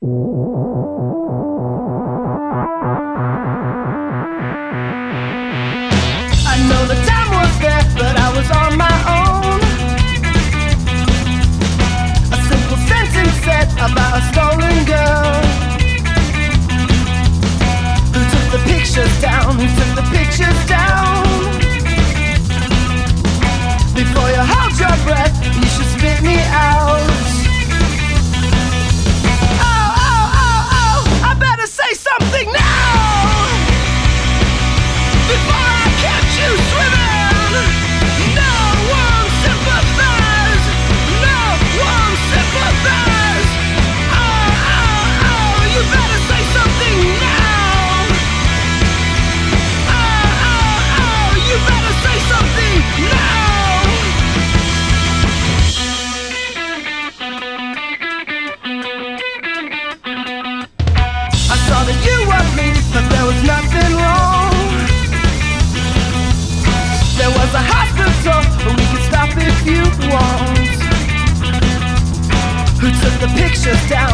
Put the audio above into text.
I know the time was there, but I was on my own. A simple sentence said about a stolen girl. Who took the pictures down? Who took the pictures down? Before you hold your breath, you should spit me out. Oh, oh, oh, oh, I better say something now before I catch you swimming. No one sympathizes. No one sympathizes. Oh, oh, oh, you better say something now. Oh, oh, oh, you better say something now. I saw that you were bleeding, but there was nothing wrong. There was a hospital, but we can stop if you want. Who took the pictures down?